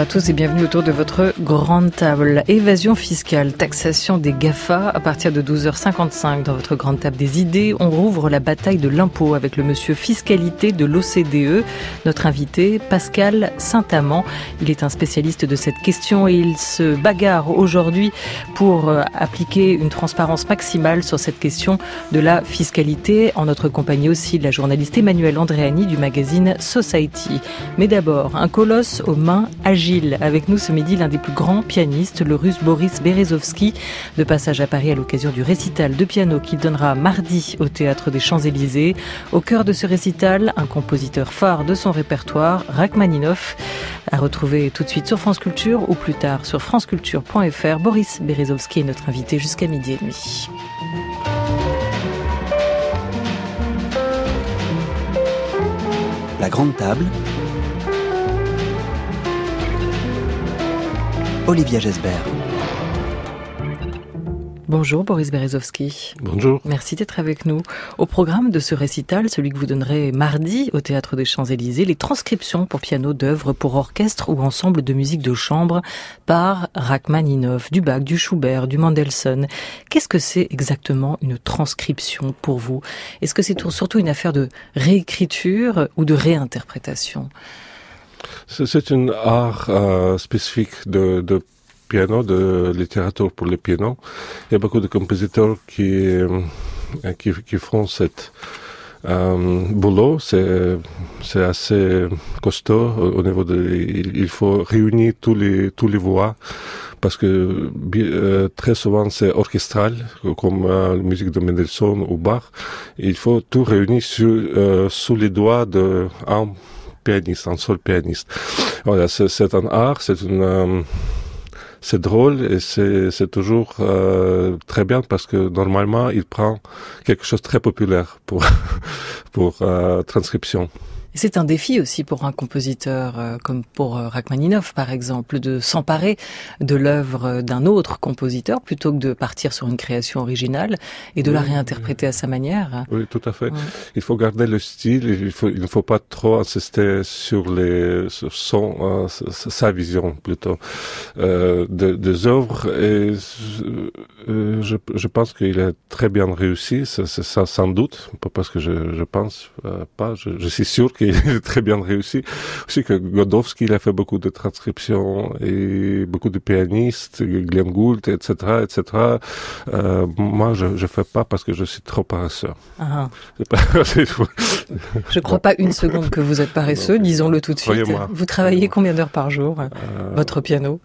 à tous et bienvenue autour de votre grande table. Évasion fiscale, taxation des GAFA à partir de 12h55 dans votre grande table des idées. On rouvre la bataille de l'impôt avec le monsieur fiscalité de l'OCDE. Notre invité, Pascal Saint-Amand. Il est un spécialiste de cette question et il se bagarre aujourd'hui pour appliquer une transparence maximale sur cette question de la fiscalité. En notre compagnie aussi la journaliste Emmanuelle Andréani du magazine Society. Mais d'abord, un colosse aux mains agiles. Avec nous ce midi, l'un des plus grands pianistes, le russe Boris Berezovsky, de passage à Paris à l'occasion du récital de piano qu'il donnera mardi au Théâtre des Champs-Élysées. Au cœur de ce récital, un compositeur phare de son répertoire, Rachmaninov, à retrouver tout de suite sur France Culture ou plus tard sur franceculture.fr. Boris Berezovsky est notre invité jusqu'à midi et demi. La grande table. Olivia Gesbert. Bonjour Boris Berezovsky. Bonjour. Merci d'être avec nous. Au programme de ce récital, celui que vous donnerez mardi au Théâtre des Champs-Élysées, les transcriptions pour piano d'œuvres pour orchestre ou ensemble de musique de chambre par Rachmaninov, du Bach, du Schubert, du Mendelssohn. Qu'est-ce que c'est exactement une transcription pour vous ? Est-ce que c'est surtout une affaire de réécriture ou de réinterprétation ? C'est un art spécifique de piano, de littérature pour le piano. Il y a beaucoup de compositeurs qui font cette boulot. C'est assez costaud au niveau il faut réunir tous les voix parce que très souvent c'est orchestral comme la musique de Mendelssohn ou Bach. Il faut tout réunir sous les doigts d'un pianiste, un seul pianiste. Voilà, c'est un art, c'est drôle et c'est toujours très bien parce que normalement il prend quelque chose de très populaire pour transcription. C'est un défi aussi pour un compositeur comme pour Rachmaninov par exemple, de s'emparer de l'œuvre d'un autre compositeur plutôt que de partir sur une création originale et de la réinterpréter à sa manière. Oui, tout à fait. Ouais. Il faut garder le style, il ne faut pas trop insister sur sa vision plutôt des œuvres et je pense qu'il est très bien réussi, c'est ça sans doute, pas parce que je pense pas, je suis sûr qu'il est très bien réussi. Aussi que Godowski, il a fait beaucoup de transcriptions et beaucoup de pianistes, Glenn Gould, etc. Moi, je fais pas parce que je suis trop paresseux. Ah. Je crois pas une seconde que vous êtes paresseux, disons-le tout de suite. Voyez-moi. Vous travaillez combien d'heures par jour, votre piano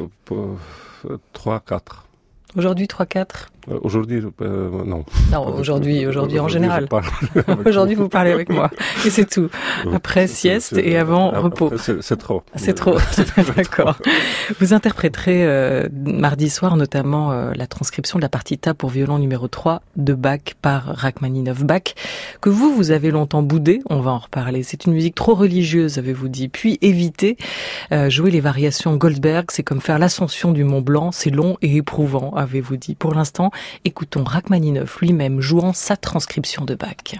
3-4. Aujourd'hui, 3-4 Aujourd'hui, non. Non, aujourd'hui en général. Aujourd'hui, vous parlez avec moi. Et c'est tout. Après, sieste et avant, repos. C'est trop. C'est trop. D'accord. Vous interpréterez mardi soir notamment la transcription de la partita pour violon numéro 3 de Bach par Rachmaninov. Bach, que vous avez longtemps boudé, on va en reparler. C'est une musique trop religieuse, avez-vous dit. Puis évitez, jouer les variations Goldberg, c'est comme faire l'ascension du Mont Blanc, c'est long et éprouvant, avez-vous dit. Pour l'instant, écoutons Rachmaninov lui-même jouant sa transcription de Bach.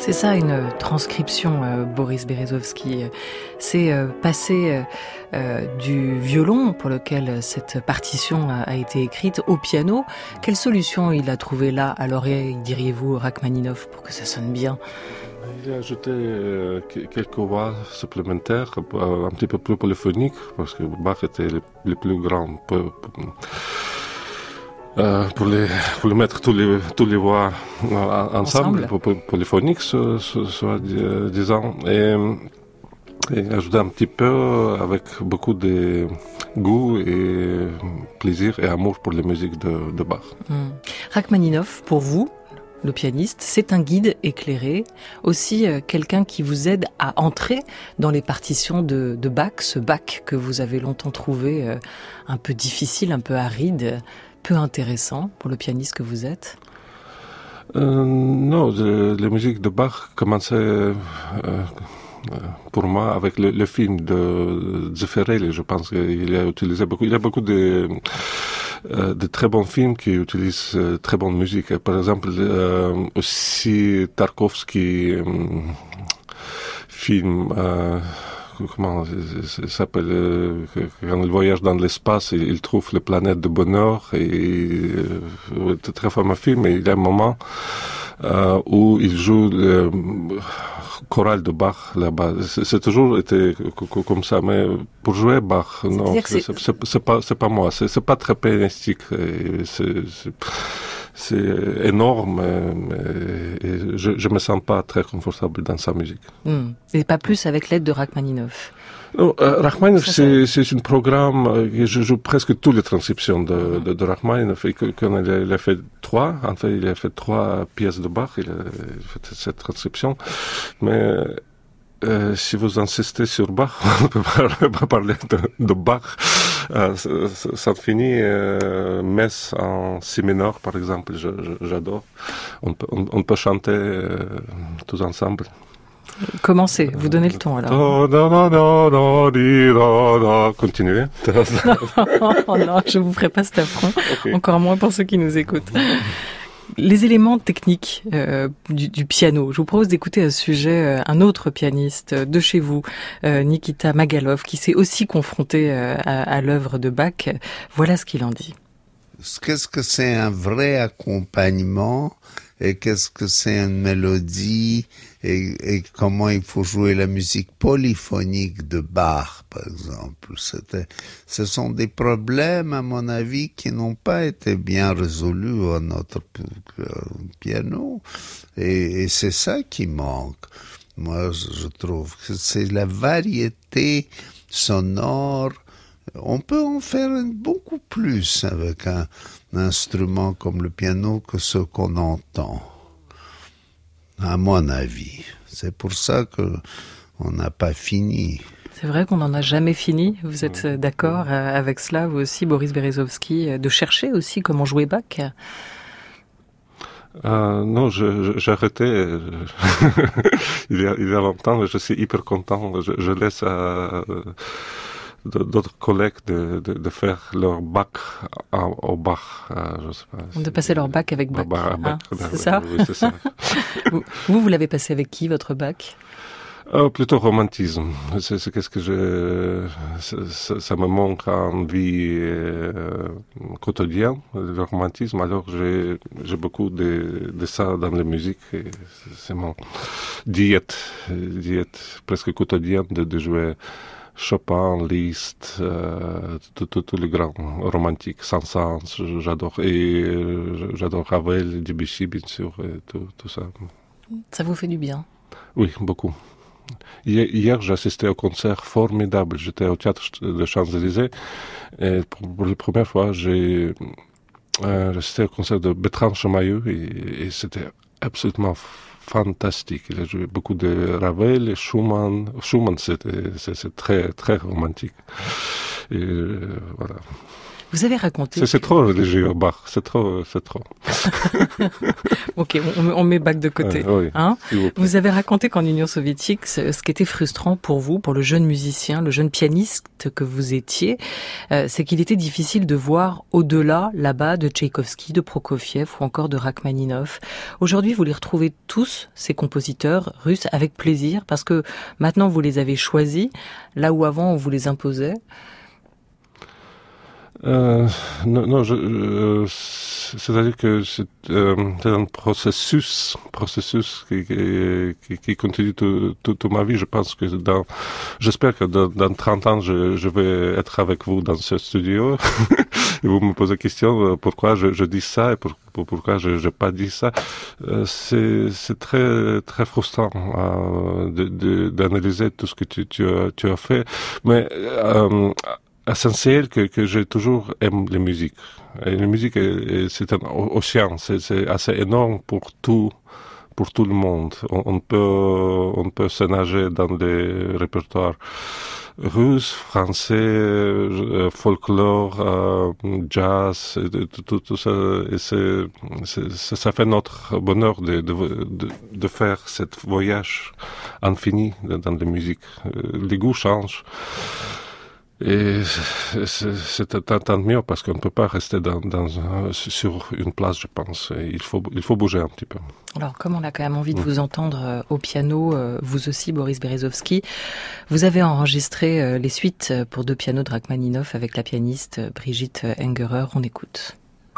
C'est ça une transcription, Boris Berezovsky. C'est passer du violon, pour lequel cette partition a été écrite, au piano. Quelle solution il a trouvé là, à l'oreille, diriez-vous, Rachmaninov, pour que ça sonne bien? Il a ajouté quelques voix supplémentaires, un petit peu plus polyphoniques, parce que Bach était le plus grand pour les mettre tous les voix ensemble. Polyphoniques, soit disant, et ajouter un petit peu avec beaucoup de goût et plaisir et amour pour les musiques de Bach. Rachmaninov, pour vous, le pianiste, c'est un guide éclairé, aussi quelqu'un qui vous aide à entrer dans les partitions de Bach, ce Bach que vous avez longtemps trouvé un peu difficile, un peu aride, peu intéressant pour le pianiste que vous êtes. Non, la musique de Bach commençait pour moi avec le film de Zeffirelli. Je pense qu'il a utilisé beaucoup. Il y a beaucoup de très bons films qui utilisent très bonne musique. Par exemple, aussi Tarkovsky film, comment ça s'appelle, quand il voyage dans l'espace, il trouve les planètes de bonheur, et c'est très fameux film, et il y a un moment où il joue le chorale de Bach là-bas. C'est toujours été comme ça, mais pour jouer Bach, non, c'est pas moi. C'est pas très pianistique. C'est énorme, et je me sens pas très confortable dans sa musique. Et pas plus avec l'aide de Rachmaninov. Non, Rachmaninov, c'est un programme, je joue presque toutes les transcriptions de Rachmaninov, et quand il a fait il a fait 3 pièces de Bach, il a fait cette transcription, mais si vous insistez sur Bach, on peut pas parler de Bach. Ça finit, messe en si mineur, par exemple, j'adore. On peut chanter tous ensemble. Commencez, vous donnez le ton alors. Continuez. Non, je vous ferai pas cet affront, okay. Encore moins pour ceux qui nous écoutent. Les éléments techniques du piano. Je vous propose d'écouter à ce sujet un autre pianiste de chez vous, Nikita Magalov, qui s'est aussi confronté à l'œuvre de Bach. Voilà ce qu'il en dit. Qu'est-ce que c'est un vrai accompagnement et qu'est-ce que c'est une mélodie et comment il faut jouer la musique polyphonique de Bach, par exemple. Ce sont des problèmes, à mon avis, qui n'ont pas été bien résolus à notre piano, et c'est ça qui manque. Moi, je trouve que c'est la variété sonore. On peut en faire beaucoup plus avec un instrument comme le piano que ce qu'on entend, à mon avis. C'est pour ça qu'on n'a pas fini. C'est vrai qu'on n'en a jamais fini. Vous êtes d'accord avec cela, vous aussi, Boris Berezovsky, de chercher aussi comment jouer Bach? Non, j'ai arrêté il y a longtemps. Je suis hyper content. Je laisse d'autres collègues de faire leur Bach au Bach. Je sais pas, de passer leur Bach avec Bach. C'est ça? Oui, c'est ça. Vous l'avez passé avec qui, votre Bach? Plutôt romantisme. C'est qu'est-ce que ça me manque en vie quotidienne, le romantisme. Alors j'ai beaucoup de ça dans la musique. Et c'est mon diète presque quotidienne de jouer Chopin, Liszt, tous les grands romantiques, Saint-Saëns, j'adore. Et j'adore Ravel, Debussy, bien sûr, et tout ça. Ça vous fait du bien? Oui, beaucoup. Hier, j'ai assisté au concert formidable. J'étais au théâtre de Champs-Élysées, et pour la première fois, j'ai assisté au concert de Bertrand Chamayeux, et c'était absolument fantastique. Il a joué beaucoup de Ravel et Schumann. Schumann, c'est très, très romantique. Et voilà. Vous avez raconté... C'est trop religieux, Bach, c'est trop. Ok, on met Bach de côté. Oui, hein, vous avez raconté qu'en Union soviétique, ce qui était frustrant pour vous, pour le jeune musicien, le jeune pianiste que vous étiez, c'est qu'il était difficile de voir au-delà, là-bas, de Tchaïkovski, de Prokofiev ou encore de Rachmaninov. Aujourd'hui, vous les retrouvez tous, ces compositeurs russes, avec plaisir, parce que maintenant vous les avez choisis, là où avant on vous les imposait. Non, c'est-à-dire que c'est un processus qui continue toute ma vie. Je pense que j'espère que dans 30 ans, je vais être avec vous dans ce studio. Et vous me posez la question pourquoi je dis ça et pourquoi je n'ai pas dit ça. C'est très, très frustrant d'analyser tout ce que tu as fait. Mais essentiel que j'ai toujours aimé les musiques. Et la musique, c'est un océan, c'est assez énorme pour tout le monde. On peut se nager dans des répertoires russes, français, folklore, jazz, tout ça. Et ça fait notre bonheur de faire cette voyage infini dans la musique. Les goûts changent. Et c'est tant mieux parce qu'on ne peut pas rester sur une place, je pense. Et il faut bouger un petit peu. Alors, comme on a quand même envie de vous entendre au piano, vous aussi, Boris Berezovsky, vous avez enregistré les suites pour 2 pianos de Rachmaninov avec la pianiste Brigitte Engerer. On écoute.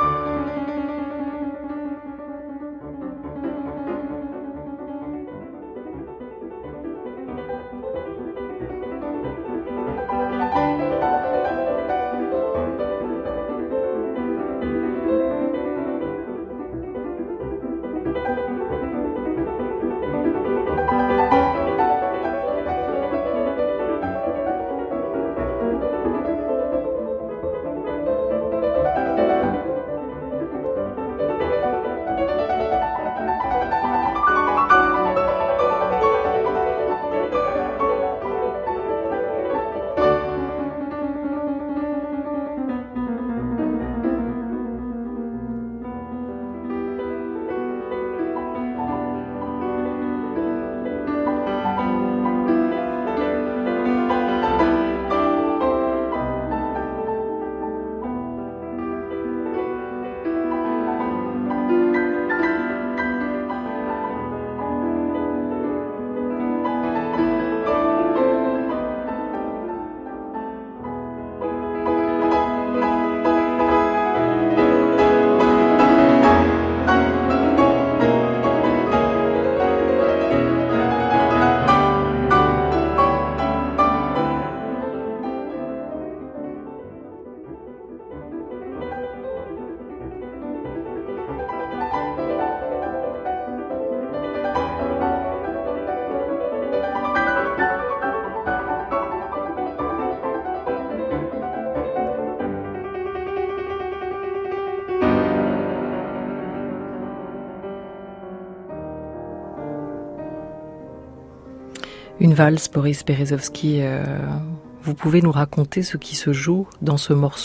Une valse, Boris Berezovsky. Vous pouvez nous raconter ce qui se joue dans ce morceau ?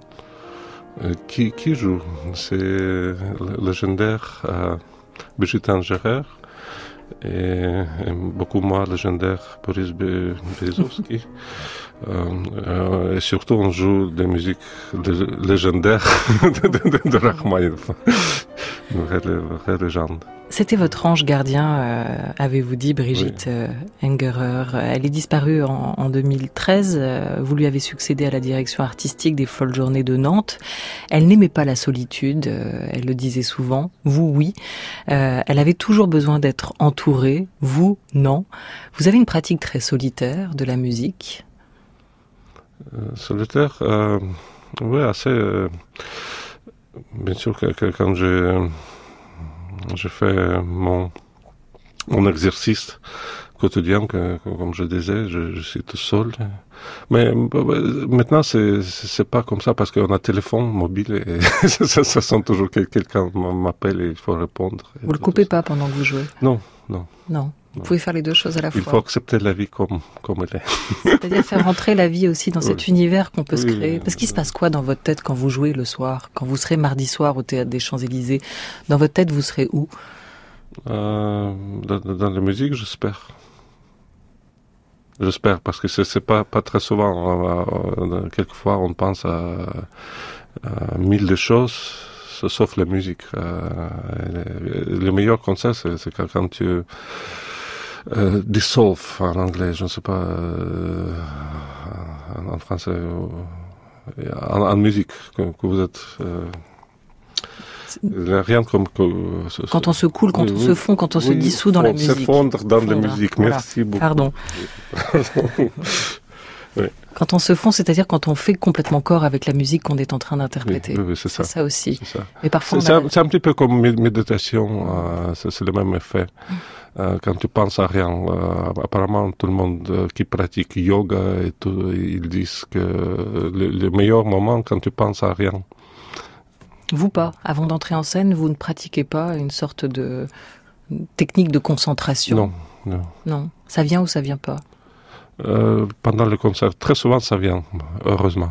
Qui joue ? C'est le légendaire Brigitte Engerer et beaucoup moins légendaire Boris Berezovsky. Et surtout, on joue des musiques légendaires de Rachmaninov. Une vraie légende. C'était votre ange gardien, avez-vous dit, Brigitte Engerer. Elle est disparue en 2013. Vous lui avez succédé à la direction artistique des Folles Journées de Nantes. Elle n'aimait pas la solitude, elle le disait souvent. Vous, oui. Elle avait toujours besoin d'être entourée. Vous, non. Vous avez une pratique très solitaire de la musique. Solitaire, oui, assez. Bien sûr que quand je fais mon exercice quotidien, comme je disais, je suis tout seul. Mais maintenant, c'est pas comme ça parce qu'on a téléphone mobile et ça sent toujours que quelqu'un m'appelle et il faut répondre. Vous le coupez pas pendant que vous jouez ? Non. Non. Vous pouvez faire les deux choses à la fois. Il faut accepter la vie comme elle est. C'est-à-dire faire rentrer la vie aussi dans cet univers qu'on peut se créer. Parce qu'il se passe quoi dans votre tête quand vous jouez le soir, quand vous serez mardi soir au Théâtre des Champs-Élysées? Dans votre tête, vous serez où? Dans la musique, j'espère. J'espère, parce que c'est pas très souvent. Quelquefois, on pense à mille de choses, sauf la musique. Le meilleur concert, c'est quand tu dissolve en anglais, je ne sais pas en français, en musique, que vous êtes. Rien comme quand on se coule, quand on se fond, quand on se dissout dans la musique. Se fondre dans la musique. Merci beaucoup. Pardon. Oui. Quand on se fond, c'est-à-dire quand on fait complètement corps avec la musique qu'on est en train d'interpréter. Oui, c'est ça. C'est ça aussi. C'est ça. Et parfois, c'est un petit peu comme méditation. C'est le même effet. Quand tu penses à rien, apparemment tout le monde qui pratique yoga et tout, ils disent que le meilleur moment quand tu penses à rien. Vous pas. Avant d'entrer en scène, vous ne pratiquez pas une sorte de technique de concentration? Non. Ça vient ou ça vient pas? Pendant le concert, très souvent ça vient, heureusement.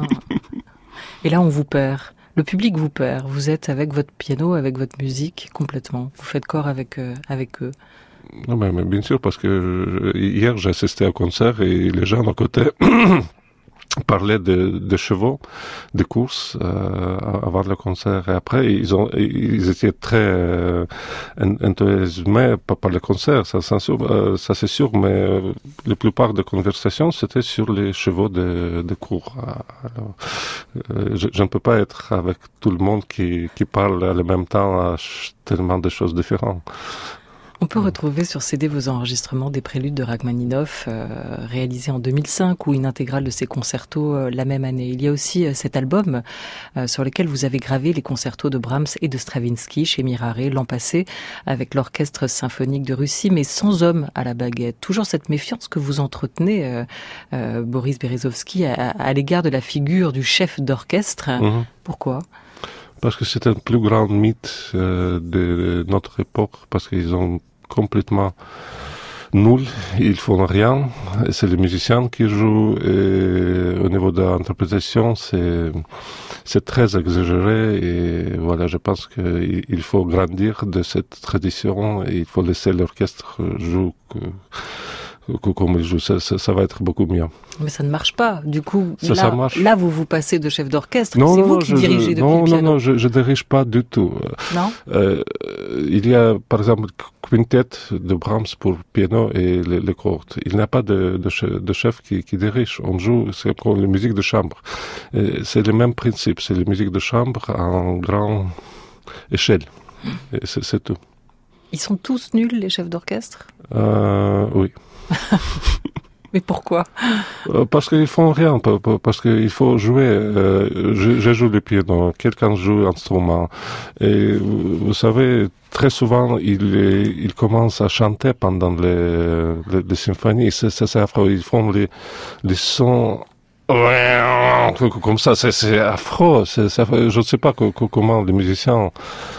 Et là on vous perd. Le public vous perd. Vous êtes avec votre piano, avec votre musique, complètement. Vous faites corps avec eux. Non, mais bien sûr, parce que hier j'ai assisté au concert et les gens à côté parlaient de chevaux, de courses avant le concert et après ils étaient très enthousiasmés par le concert, ça c'est sûr, mais la plupart des conversations c'était sur les chevaux de cours. Alors, je ne peux pas être avec tout le monde qui parle en même temps à tellement de choses différentes. On peut retrouver sur CD vos enregistrements des préludes de Rachmaninoff réalisés en 2005 ou une intégrale de ses concertos la même année. Il y a aussi cet album sur lequel vous avez gravé les concertos de Brahms et de Stravinsky chez Mirare l'an passé avec l'Orchestre symphonique de Russie, mais sans homme à la baguette. Toujours cette méfiance que vous entretenez, Boris Berezovsky, à l'égard de la figure du chef d'orchestre. Pourquoi ? Parce que c'est un plus grand mythe de notre époque, parce qu'ils ont complètement nuls, ils font rien, c'est les musiciens qui jouent, et au niveau de l'interprétation, c'est très exagéré, et voilà, je pense qu'il faut grandir de cette tradition, et il faut laisser l'orchestre jouer comme il joue, ça va être beaucoup mieux. Mais ça ne marche pas. Du coup, ça marche. Là, vous passez de chef d'orchestre. C'est vous qui dirigez depuis le piano. Non, je dirige pas du tout. Non. Il y a, par exemple, quintet de Brahms pour piano et les cordes. Il n'y a pas de chef qui dirige. On joue, c'est comme la musique de chambre. Et c'est le même principe. C'est la musique de chambre en grande échelle. Et c'est tout. Ils sont tous nuls, les chefs d'orchestre? Oui. Mais pourquoi? Parce qu'ils font rien, parce qu'il faut jouer. Je joue le piano, quelqu'un joue l'instrument. Et vous savez, très souvent, ils commencent à chanter pendant les symphonies. C'est affreux. Ils font les sons comme ça. C'est affreux. Je ne sais pas comment les musiciens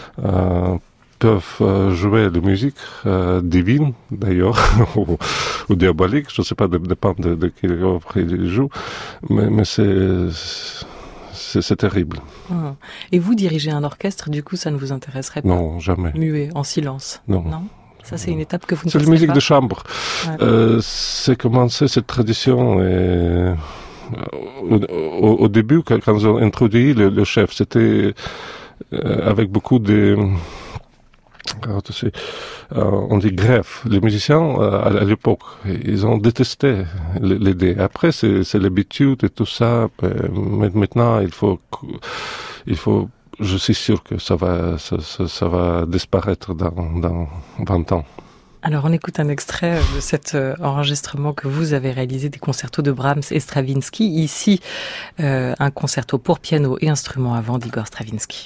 peuvent jouer de musique divine, d'ailleurs, ou diabolique, je ne sais pas, dépend de quelle œuvre ils jouent, mais c'est terrible. Et vous dirigez un orchestre, du coup, ça ne vous intéresserait pas? Non, jamais. Muet, en silence? Non. Ça, c'est une étape que vous ne passerez pas. C'est la musique de chambre. Ouais. C'est commencé cette tradition, et au début, quand ils ont introduit le chef, c'était avec beaucoup de... on dit greffe. Les musiciens, à l'époque, ils ont détesté l'idée. Après, c'est l'habitude et tout ça. Mais maintenant, il faut, je suis sûr que ça va disparaître dans 20 ans. Alors, on écoute un extrait de cet enregistrement que vous avez réalisé des concertos de Brahms et Stravinsky. Ici, un concerto pour piano et instruments avant d'Igor Stravinsky.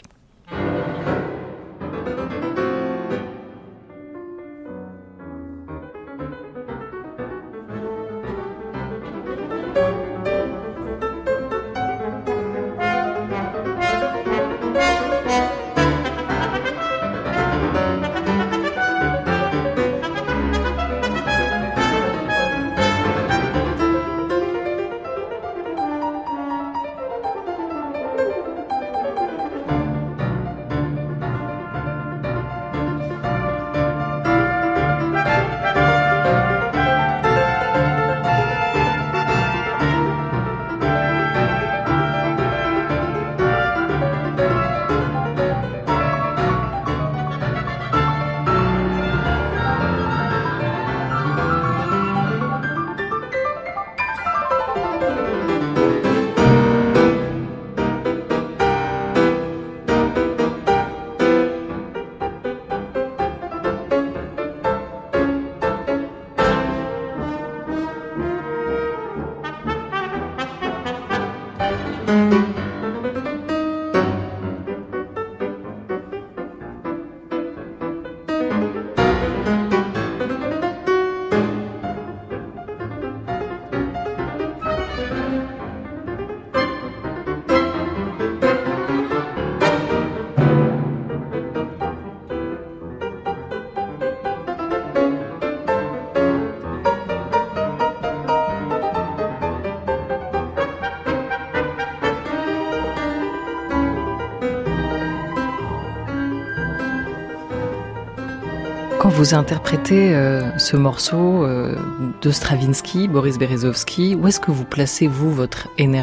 Quand vous interprétez ce morceau de Stravinsky, Boris Berezovsky, où est-ce que vous placez, vous, votre énergie ?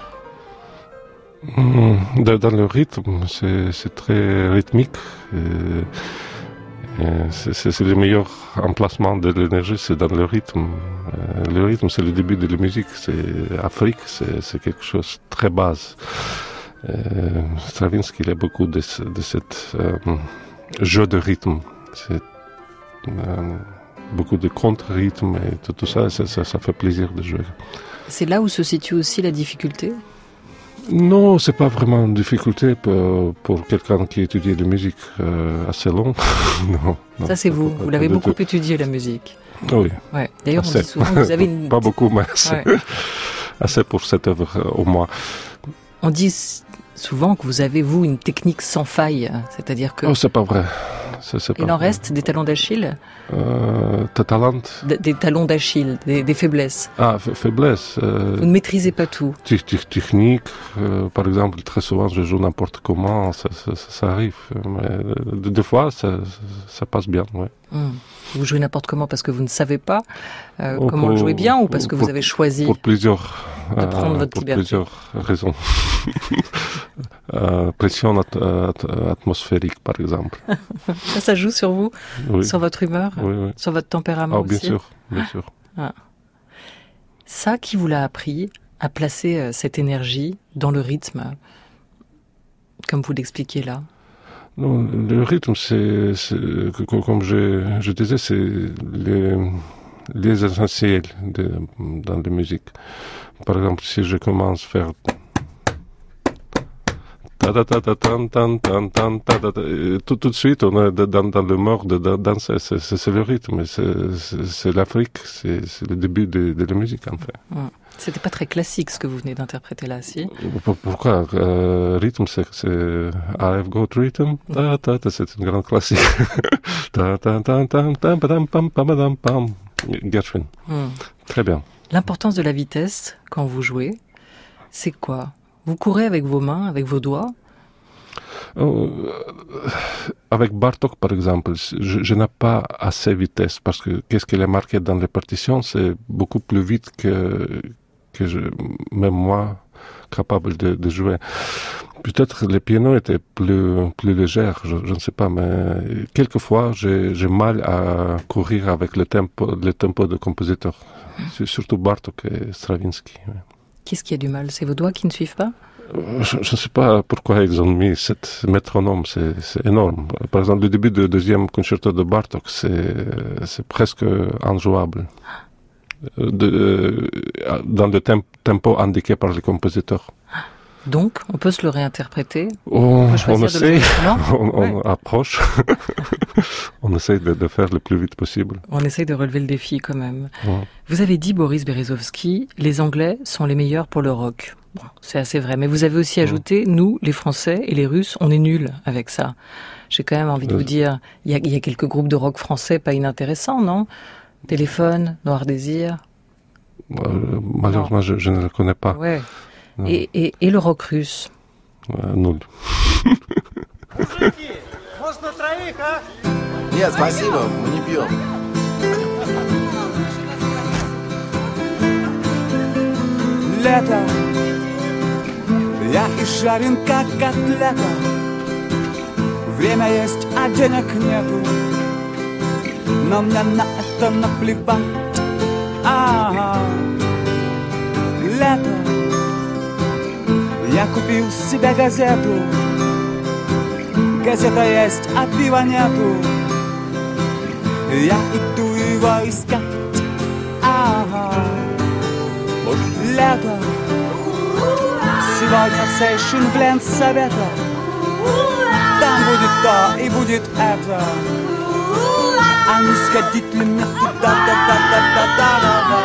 Dans le rythme, c'est très rythmique. C'est le meilleur emplacement de l'énergie, c'est dans le rythme. Le rythme, c'est le début de la musique. C'est Afrique, c'est quelque chose de très base. Stravinsky, il a beaucoup de cette jeu de rythme. C'est beaucoup de contre-rythme et tout ça, ça fait plaisir de jouer. C'est là où se situe aussi la difficulté ? Non, c'est pas vraiment une difficulté pour quelqu'un qui étudie la musique assez long. Non, ça c'est vous l'avez beaucoup étudié la musique. Oui. Ouais. D'ailleurs on dit souvent que vous avez une... Pas beaucoup, mais assez pour cette œuvre au moins. On dit souvent que vous avez, vous, une technique sans faille, c'est-à-dire que... Oh, c'est pas vrai. Il en reste des talons d'Achille ? Des talons d'Achille, des faiblesses. Ah, faiblesse. Vous ne maîtrisez pas tout. Technique, par exemple, très souvent je joue n'importe comment, ça arrive. Mais des fois, ça passe bien, ouais. Vous jouez n'importe comment parce que vous ne savez pas comment le jouer bien ou parce que vous avez choisi de prendre votre liberté. Pour plusieurs raisons. Pression atmosphérique, par exemple. Ça joue sur vous, oui. Sur votre humeur, oui. Sur votre tempérament bien aussi. Bien sûr. Ah. Ça, qui vous l'a appris à placer cette énergie dans le rythme, comme vous l'expliquez là? Non, le rythme, c'est comme je disais, c'est les essentiels dans la musique. Par exemple, si je commence à faire tout de suite, on est dans le mode de danser. C'est le rythme, c'est l'Afrique, c'est le début de la musique, en fait. C'était pas très classique ce que vous venez d'interpréter là, si? Pourquoi? Rythme, c'est I've got rhythm. C'est une grande classique. Gershwin. Très bien. L'importance de la vitesse quand vous jouez, c'est quoi? Vous courez avec vos mains, avec vos doigts? Avec Bartók, par exemple, je n'ai pas assez de vitesse parce que qu'est-ce qu'il a marqué dans les partitions, c'est beaucoup plus vite que même moi, capable de jouer. Peut-être le piano était plus léger, je ne sais pas, mais quelquefois j'ai mal à courir avec le tempo de compositeur. C'est surtout Bartók et Stravinsky. Oui. Qu'est-ce qui a du mal? C'est vos doigts qui ne suivent pas? Je ne sais pas pourquoi ils ont mis cette métronome, c'est énorme. Par exemple, le début du deuxième concerto de Bartók, c'est presque injouable. Dans le tempo indiqué par le compositeur. Donc, on peut se le réinterpréter? On essaie, on approche, on essaie de faire le plus vite possible. On essaie de relever le défi quand même. Vous avez dit, Boris Berezovsky, les Anglais sont les meilleurs pour le rock. Bon, c'est assez vrai, mais vous avez aussi ajouté, nous, les Français et les Russes, on est nuls avec ça. J'ai quand même envie de vous dire, il y a quelques groupes de rock français pas inintéressants, non? Téléphone, Noir Désir. Malheureusement, je ne le connais pas. Ouais. Et le rock russe? Nul. Нет, спасибо, мы не пьем. Лето, я изжарен как котлета. Время есть, а денег нету. Но мне на это наплевать. Лето, я купил себе газету. Газета есть, а пива нету. Я иду его искать. Вот лето. Сегодня сейшн в Ленсовета. Там будет то и будет это. А не сходить ли мне туда, да-да-да-да-да-да-да.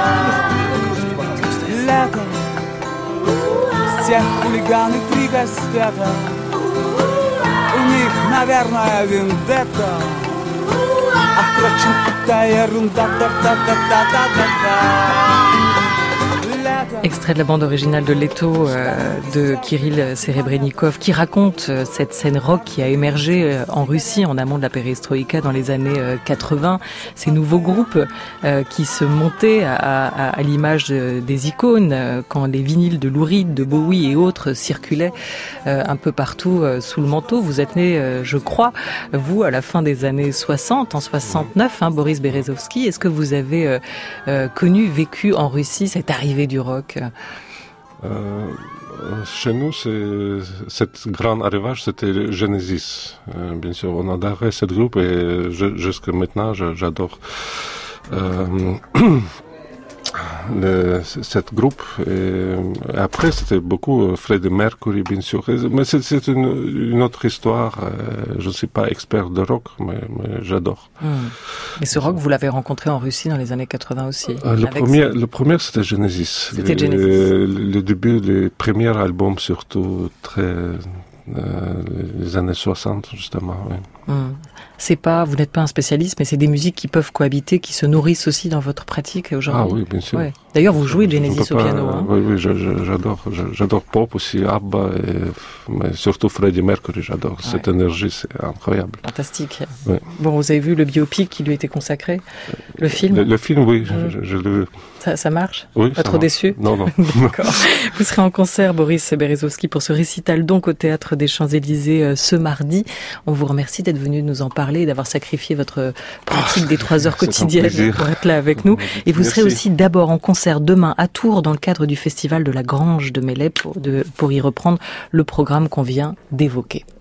Лето. Все хулиганы три кастета. У них, наверное, вендетта. А впрочем, это ерунда, да-да-да-да-да-да-да. Лето. Extrait de la bande originale de Leto de Kirill Serebrennikov qui raconte cette scène rock qui a émergé en Russie en amont de la perestroïka dans les années 80. Ces nouveaux groupes qui se montaient à l'image des icônes quand les vinyles de Lou Reed, de Bowie et autres circulaient un peu partout sous le manteau. Vous êtes né, je crois, vous, à la fin des années 60, en 69, Boris Berezovsky. Est-ce que vous avez connu, vécu en Russie cette arrivée du rock? Chez nous, cette grand arrivage, c'était Genesis. Bien sûr, on adorait ce groupe et jusqu'à maintenant, j'adore cette groupe. Et après, c'était beaucoup Freddie Mercury, bien sûr. Mais c'est une autre histoire. Je ne suis pas expert de rock, mais j'adore. Et ce rock, vous l'avez rencontré en Russie dans les années 80 aussi. Le premier, c'était Genesis. C'était Genesis. Le début, les premiers albums, surtout, les années 60, justement. Oui. C'est pas, vous n'êtes pas un spécialiste, mais c'est des musiques qui peuvent cohabiter, qui se nourrissent aussi dans votre pratique aujourd'hui. Ah oui, bien sûr. Ouais. D'ailleurs, vous jouez Genesis au piano. Oui, j'adore pop aussi, ABBA, mais surtout Freddie Mercury, j'adore. Ouais. Cette énergie, c'est incroyable. Fantastique. Ouais. Bon, vous avez vu le biopic qui lui a été consacré, le film? Le film, oui, je l'ai vu. Ça marche? Oui, pas trop déçu? Non. D'accord. Vous serez en concert, Boris Berezovsky, pour ce récital donc au Théâtre des Champs-Élysées ce mardi. On vous remercie d'être venu nous en parler et d'avoir sacrifié votre pratique des 3 heures quotidiennes pour être là avec nous. Et vous serez aussi d'abord en concert demain à Tours dans le cadre du festival de la Grange de Melay pour y reprendre le programme qu'on vient d'évoquer.